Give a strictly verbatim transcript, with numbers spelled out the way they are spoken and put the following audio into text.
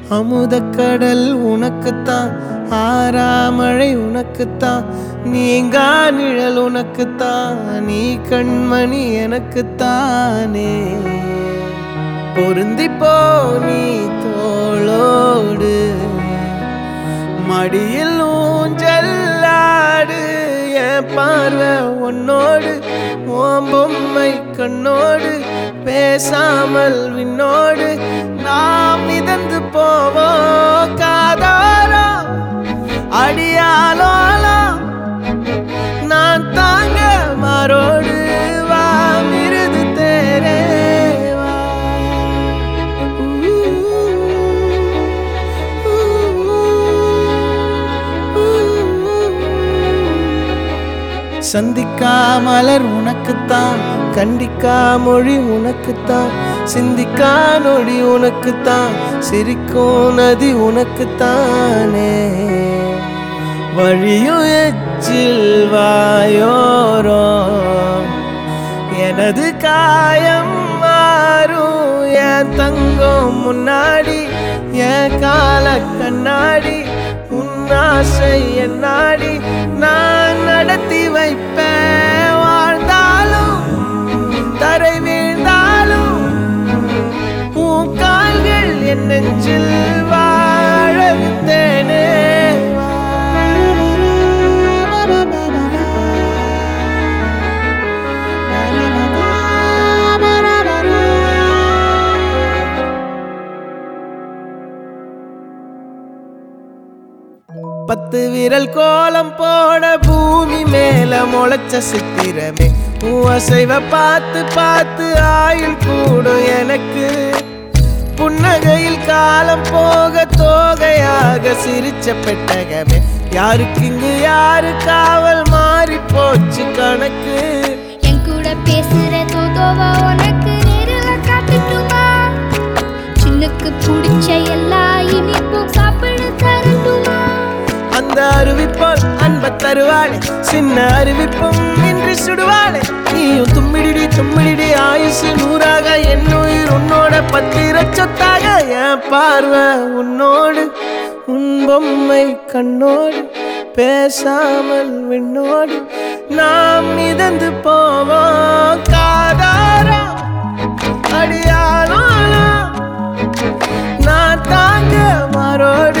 அமுதக்கடல் உனக்குத்தான், ஆறாமழை உனக்குத்தான், நீங்கா நிழல் உனக்குத்தான், நீ கண்மணி எனக்குத்தானே. பொருந்திப்போ நீ தோளோடு, மடியில் ஊஞ்சல்லாடு, என் பார்வை உன்னோடு, ஓம் பொம்மை கண்ணோடு, பேசாமல் விண்ணோடு நாம் மிதந்து போவோம் காதாரோ அடியாலோலோ. நான் தாங்க மாரோடு வா மிருது தேரே வா. சந்திக்கா மலர் உனக்குத்தான், கண்டிக்கா மொழி உனக்குத்தான், சிந்திக்கா நொடி உனக்குத்தான், சிரிக்கும் நதி உனக்குத்தானே. வழியும் எச்சில் வாயோரோ எனது காயம் மாறும், என் தங்கம் முன்னாடி என் கால கண்ணாடி, உன் ஆசை என்னாடி நான் நடத்தி வைப்பேன். வாழ்ந்தாலும் தரை வீழ்ந்தாலும் உன் கால்கள் என் நெஞ்சில் வாழ விட்டேனே. பத்து விரல் கோலம் போட பூமி மேல முளைச்ச சித்திரமே, அசைவ பார்த்து பார்த்து ஆயுள் கூடும் எனக்கு. புன்னகையில் காலம் போக தோகையாக சிரிச்ச பெட்டகமே, யாருக்கு இங்கு யாரு காவல் மாறி போச்சு கணக்கு. என் கூட பேசுற தோதோவா உனக்கு நேரில் காட்டுட்டுமா, சின்னுக்கு பிடிச்ச எல்லா இனிப்பும் சாப்பிட தரட்டுமா. அந்த அருவிப்போல் அன்ப தருவாளே, சின்ன அருவிப்பும் இன்றி சுடுவாளே. நீயும் தும்மிடி தும்மிடி ஆயுசு நூறாக, என் உயிர் உன்னோட பத்திர சொத்தாக. என் பார்வை உன்னோடு, உன் பொம்மை கண்ணோடு, பேசாமல் விண்ணோடு நாம் மிதந்து போவோம் காதாரோ அடியாலோ. நான் தாங்க மாரோடு